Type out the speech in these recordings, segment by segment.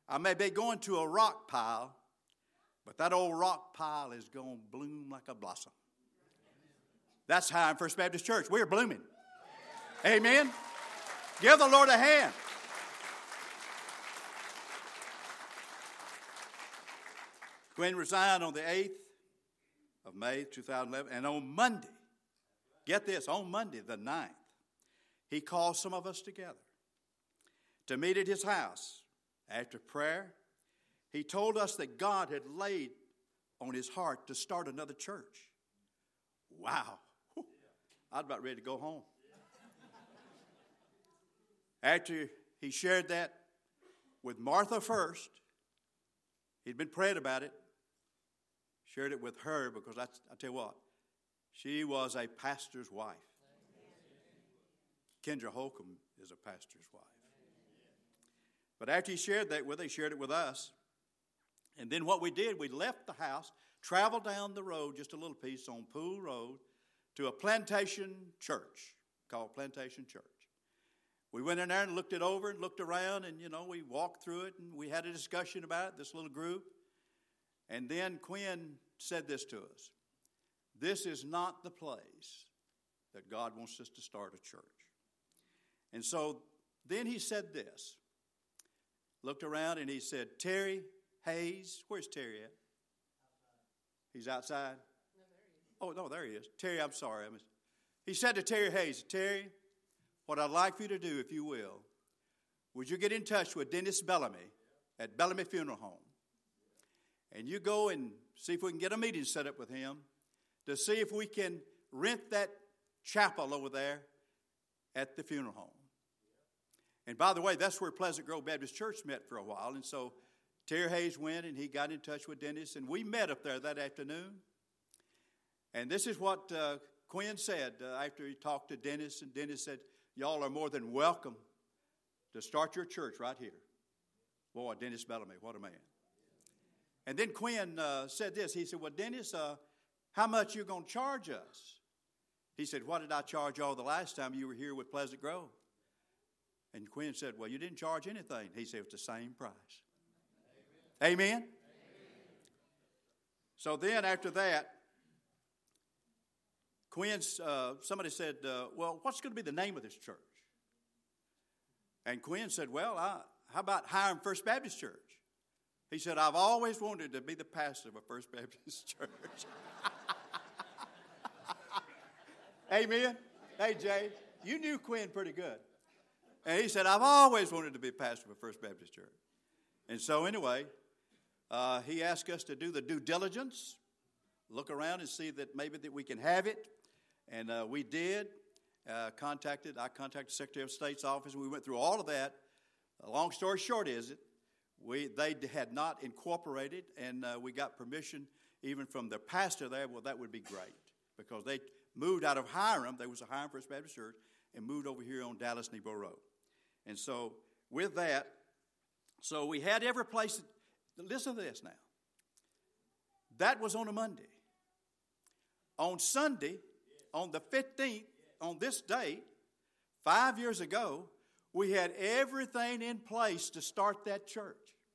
I may be going to a rock pile, but that old rock pile is going to bloom like a blossom. That's Hiram First Baptist Church. We're blooming. Amen. Give the Lord a hand. Quinn resigned on the 8th of May, 2011. And on Monday, get this, on Monday, the 9th, he called some of us together to meet at his house. After prayer, he told us that God had laid on his heart to start another church. Wow. I was about ready to go home. After he shared that with Martha first, he'd been praying about it, shared it with her because I tell you what, she was a pastor's wife. Kendra Holcomb is a pastor's wife. But after he shared that with her, he shared it with us. And then what we did, we left the house, traveled down the road just a little piece on Poole Road to a plantation church called Plantation Church. We went in there and looked it over and looked around and, we walked through it and we had a discussion about it, this little group. And then Quinn said this to us. This is not the place that God wants us to start a church. And so then he said this. Looked around and he said, Terry Hayes. Where's Terry at? He's outside? Oh, no, there he is. Terry, I'm sorry. He said to Terry Hayes, Terry, what I'd like for you to do, if you will, would you get in touch with Dennis Bellamy at Bellamy Funeral Home? And you go and see if we can get a meeting set up with him to see if we can rent that chapel over there at the funeral home. And by the way, that's where Pleasant Grove Baptist Church met for a while. And so Terry Hayes went and he got in touch with Dennis. And we met up there that afternoon. And this is what Quinn said after he talked to Dennis. And Dennis said, y'all are more than welcome to start your church right here. Boy, Dennis Bellamy, what a man. And then Quinn said this. He said, well, Dennis, how much you going to charge us? He said, what did I charge y'all the last time you were here with Pleasant Grove? And Quinn said, well, you didn't charge anything. He said, it's the same price. Amen? Amen? Amen. So then after that, somebody said, well, what's going to be the name of this church? And Quinn said, well, how about Hiram First Baptist Church? He said, I've always wanted to be the pastor of a First Baptist church. Amen? Hey, Jay, you knew Quinn pretty good. And he said, I've always wanted to be a pastor of a First Baptist church. And so anyway, he asked us to do the due diligence, look around and see that maybe that we can have it. And we did. I contacted the Secretary of State's office. We went through all of that. Long story short is they had not incorporated, and we got permission even from the pastor there. Well, that would be great because they moved out of Hiram. There was a Hiram First Baptist Church and moved over here on Dallas Nebo Road. And so with that, so we had every place. Listen to this now. That was on a Monday. On Sunday, on the 15th, on this date, 5 years ago, we had everything in place to start that church.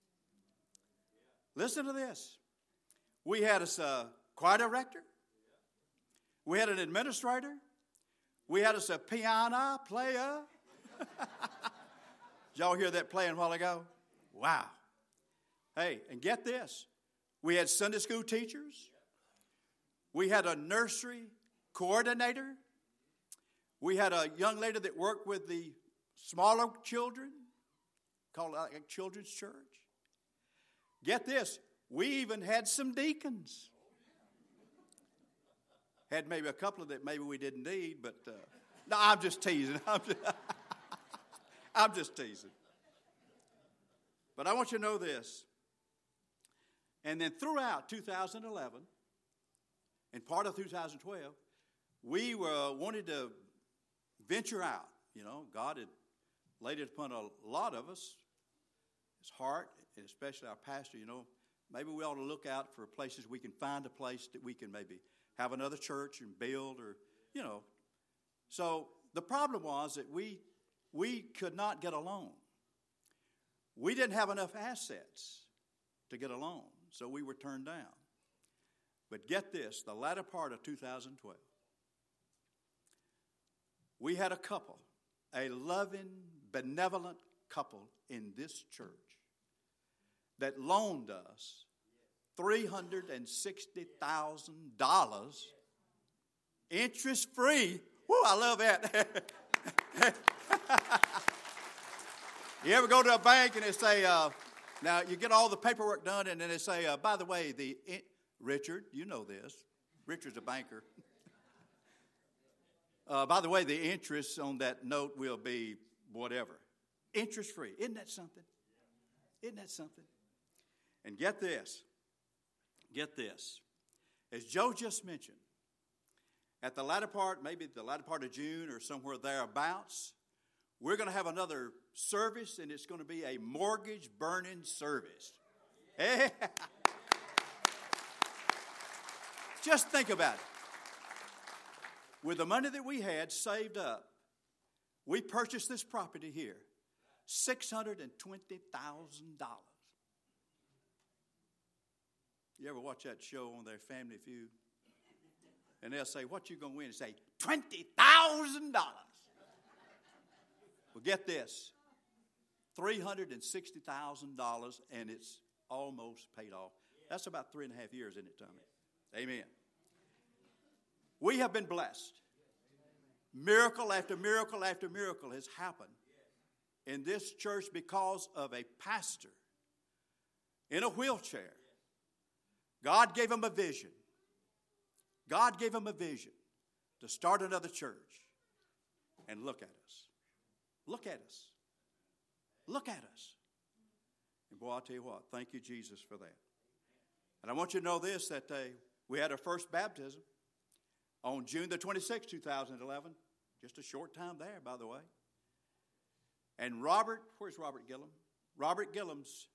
Listen to this. We had a choir director. We had an administrator. We had a piano player. Did y'all hear that playing a while ago? Wow. Hey, and get this. We had Sunday school teachers. We had a nursery coordinator. We had a young lady that worked with the smaller children, called a children's church. Get this. We even had some deacons. Had maybe a couple of that maybe we didn't need, but no, I'm just teasing. I'm just teasing. But I want you to know this. And then throughout 2011 and part of 2012, we wanted to venture out. You know, God had laid it upon a lot of us, his heart, and especially our pastor, you know, maybe we ought to look out for places we can find a place that we can maybe have another church and build or, you know. So the problem was that we could not get a loan. We didn't have enough assets to get a loan, so we were turned down. But get this, the latter part of 2012, we had a couple, a loving, benevolent couple in this church that loaned us $360,000 interest-free. Woo, I love that. You ever go to a bank and they say, now you get all the paperwork done, and then they say, by the way, Richard, you know this. Richard's a banker. By the way, the interest on that note will be whatever. Interest-free. Isn't that something? Isn't that something? And get this. Get this. As Joe just mentioned, at the latter part, maybe the latter part of June or somewhere thereabouts, we're going to have another service, and it's going to be a mortgage burning service. Hey. Just think about it. With the money that we had saved up, we purchased this property here, $620,000. You ever watch that show on their Family Feud? And they'll say, what you going to win? And say, $20,000. Well, get this, $360,000, and it's almost paid off. That's about 3.5 years, isn't it, Tommy? Amen. We have been blessed. Miracle after miracle after miracle has happened in this church because of a pastor in a wheelchair. God gave him a vision. God gave him a vision to start another church. And look at us. Look at us. Look at us. And boy, I'll tell you what, thank you, Jesus, for that. And I want you to know this, that we had our first baptism on June the 26th, 2011. Just a short time there, by the way. And where's Robert Gillum? Robert Gillum's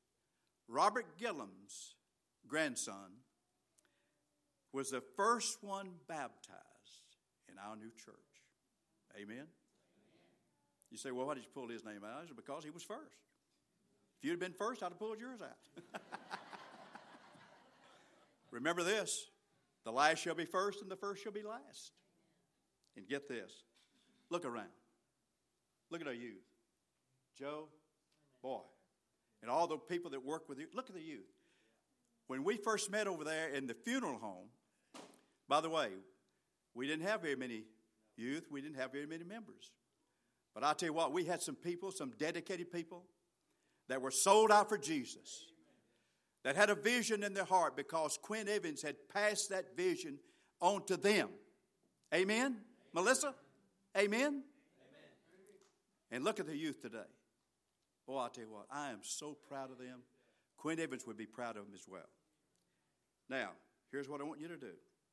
grandson was the first one baptized in our new church. Amen? You say, well, why did you pull his name out? It's because he was first. If you'd have been first, I'd have pulled yours out. Remember this, the last shall be first and the first shall be last. And get this, look around. Look at our youth. Joe, boy, and all the people that work with you. Look at the youth. When we first met over there in the funeral home, by the way, we didn't have very many youth. We didn't have very many members. But I'll tell you what, we had some people, some dedicated people that were sold out for Jesus, that had a vision in their heart because Quinn Evans had passed that vision on to them. Amen? Melissa? Amen? Amen? And look at the youth today. Boy, I'll tell you what, I am so proud of them. Quinn Evans would be proud of them as well. Now, here's what I want you to do.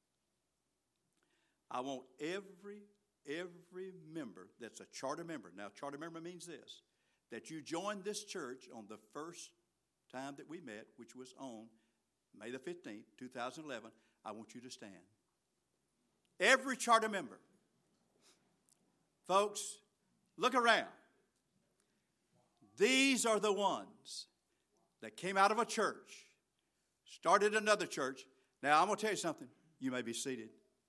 I want every member that's a charter member. Now, charter member means this, that you joined this church on the first time that we met, which was on May the 15th, 2011. I want you to stand. Every charter member. Folks, look around. These are the ones that came out of a church, started another church. Now, I'm going to tell you something. You may be seated.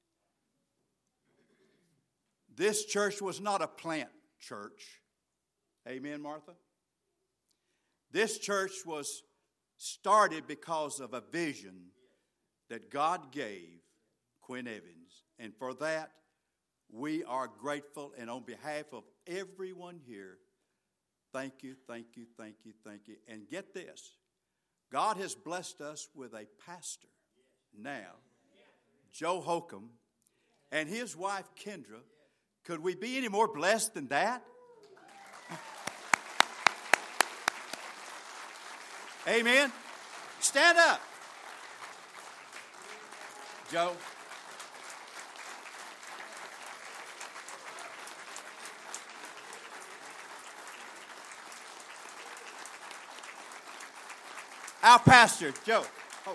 This church was not a plant church. Amen, Martha? This church was started because of a vision that God gave Quinn Evans. And for that, we are grateful. And on behalf of everyone here, thank you, thank you, thank you, thank you. And get this. God has blessed us with a pastor now, Joe Holcomb, and his wife, Kendra. Could we be any more blessed than that? Amen. Stand up. Joe. Our pastor, Joe. Oh.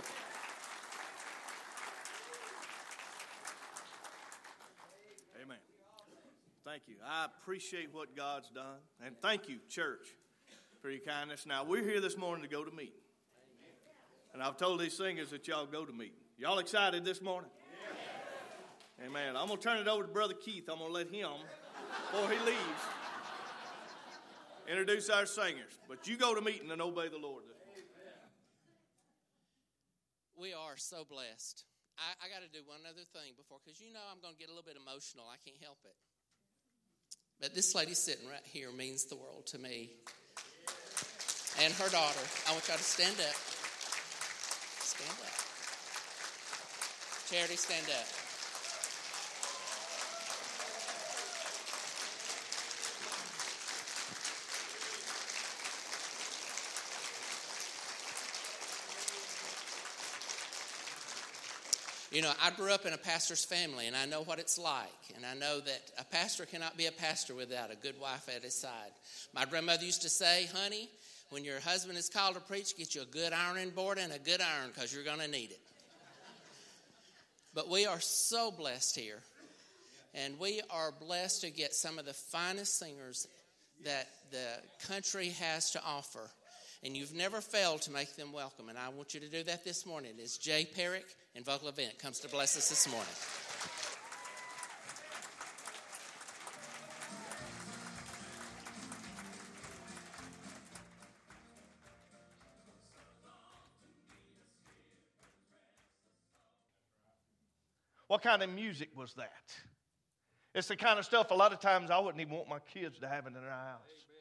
Amen. Thank you. I appreciate what God's done. And thank you, church. for your kindness. Now, we're here this morning to go to meeting. And I've told these singers that y'all go to meeting. Y'all excited this morning? Yeah. Amen. I'm going to turn it over to Brother Keith. I'm going to let him, before he leaves, introduce our singers. But you go to meeting and obey the Lord. We are so blessed. I got to do one other thing before, because you know I'm going to get a little bit emotional. I can't help it. But this lady sitting right here means the world to me. And her daughter. I want y'all to stand up. Stand up. Charity, stand up. You know, I grew up in a pastor's family, and I know what it's like. And I know that a pastor cannot be a pastor without a good wife at his side. My grandmother used to say, honey, when your husband is called to preach, get you a good ironing board and a good iron, because you're going to need it. But we are so blessed here. And we are blessed to get some of the finest singers that the country has to offer. And you've never failed to make them welcome. And I want you to do that this morning. It's Jay Perrick and Vocal Event comes to bless us this morning. What kind of music was that? It's the kind of stuff a lot of times I wouldn't even want my kids to have in their house.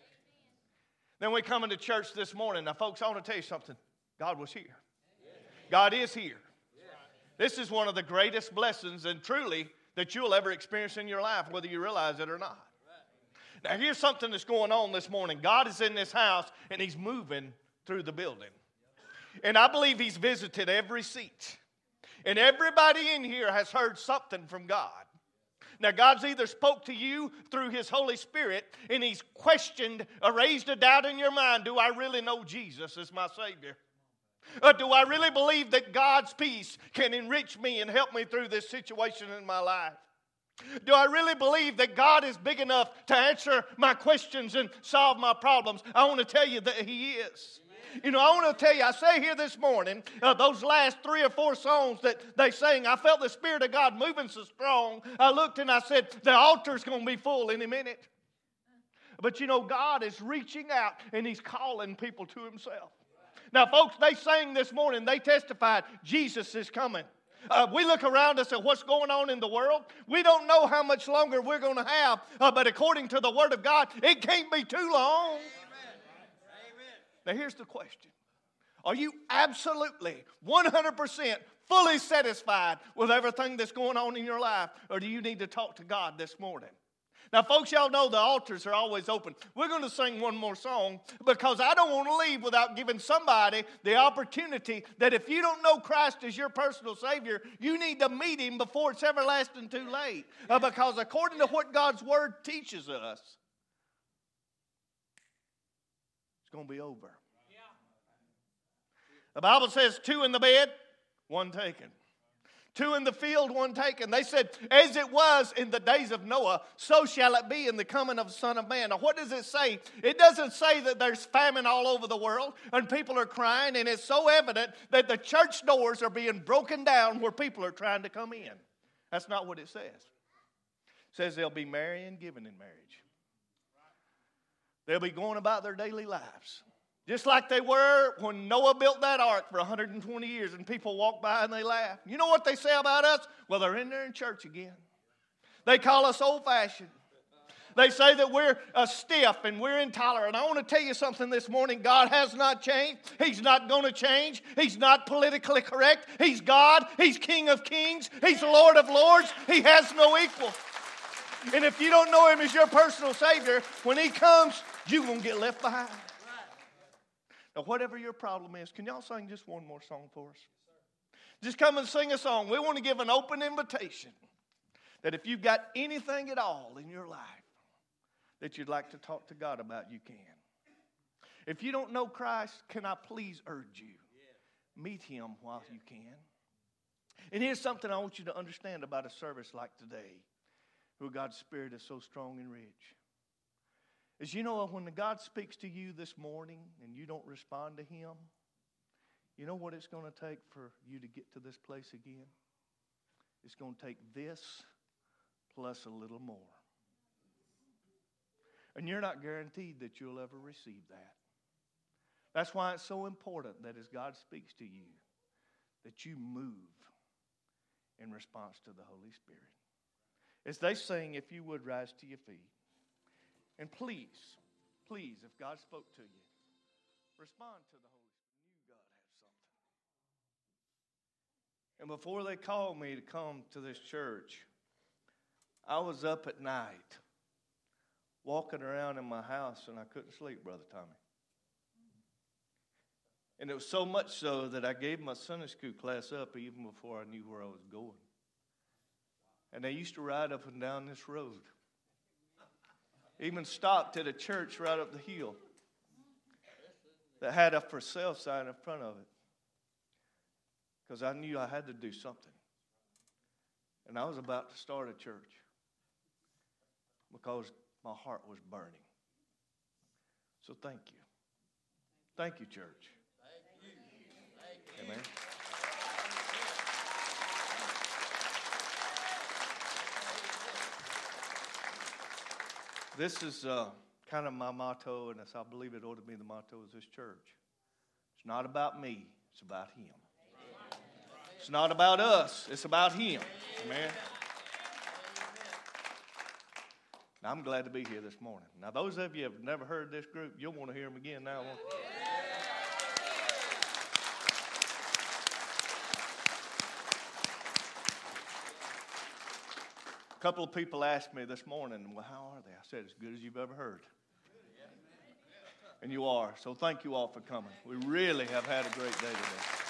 Then we come into church this morning. Now, folks, I want to tell you something. God was here. God is here. This is one of the greatest blessings, and truly, that you'll ever experience in your life, whether you realize it or not. Now, here's something that's going on this morning. God is in this house, and He's moving through the building. And I believe He's visited every seat. And everybody in here has heard something from God. Now, God's either spoke to you through His Holy Spirit, and He's questioned or raised a doubt in your mind. Do I really know Jesus as my Savior? Or do I really believe that God's peace can enrich me and help me through this situation in my life? Do I really believe that God is big enough to answer my questions and solve my problems? I want to tell you that He is. You know, I want to tell you, I say here this morning, those last 3 or 4 songs that they sang, I felt the Spirit of God moving so strong. I looked and I said, the altar's going to be full any minute. But you know, God is reaching out and He's calling people to Himself. Now, folks, they sang this morning, they testified, Jesus is coming. We look around us at what's going on in the world. We don't know how much longer we're going to have, but according to the Word of God, it can't be too long. Now, here's the question. Are you absolutely 100% fully satisfied with everything that's going on in your life? Or do you need to talk to God this morning? Now, folks, y'all know the altars are always open. We're going to sing one more song because I don't want to leave without giving somebody the opportunity that if you don't know Christ as your personal Savior, you need to meet Him before it's everlasting too late. Because according to what God's Word teaches us, it's going to be over. The Bible says 2 in the bed, 1 taken. 2 in the field, 1 taken. They said, as it was in the days of Noah, so shall it be in the coming of the Son of Man. Now, what does it say? It doesn't say that there's famine all over the world and people are crying, and it's so evident that the church doors are being broken down where people are trying to come in. That's not what it says. It says they'll be marrying, giving in marriage. They'll be going about their daily lives. Just like they were when Noah built that ark for 120 years and people walk by and they laugh. You know what they say about us? Well, they're in there in church again. They call us old-fashioned. They say that we're stiff and we're intolerant. I want to tell you something this morning. God has not changed. He's not going to change. He's not politically correct. He's God. He's King of kings. He's Lord of lords. He has no equal. And if you don't know Him as your personal Savior, when He comes, you're going to get left behind. Now, whatever your problem is, can y'all sing just one more song for us? Just come and sing a song. We want to give an open invitation that if you've got anything at all in your life that you'd like to talk to God about, you can. If you don't know Christ, can I please urge you, meet Him while you can. And here's something I want you to understand about a service like today, where God's Spirit is so strong and rich. is, you know, when God speaks to you this morning and you don't respond to Him, you know what it's going to take for you to get to this place again? It's going to take this plus a little more. And you're not guaranteed that you'll ever receive that. That's why it's so important that as God speaks to you, that you move in response to the Holy Spirit. As they sing, if you would rise to your feet. And please, if God spoke to you, respond to the Holy Spirit. You, God, have something. And before they called me to come to this church, I was up at night, walking around in my house, and I couldn't sleep, Brother Tommy. And it was so much so that I gave my Sunday school class up even before I knew where I was going. And they used to ride up and down this road. Even stopped at a church right up the hill that had a for sale sign in front of it. Because I knew I had to do something. And I was about to start a church because my heart was burning. So thank you. Thank you, church. Amen. This is kind of my motto, and I believe it ought to be the motto of this church. It's not about me, it's about Him. It's not about us, it's about Him. Amen. Now, I'm glad to be here this morning. Now, those of you who have never heard this group, you'll want to hear them again now. A couple of people asked me this morning, well, how are they? I said, as good as you've ever heard. And you are. So thank you all for coming. We really have had a great day today.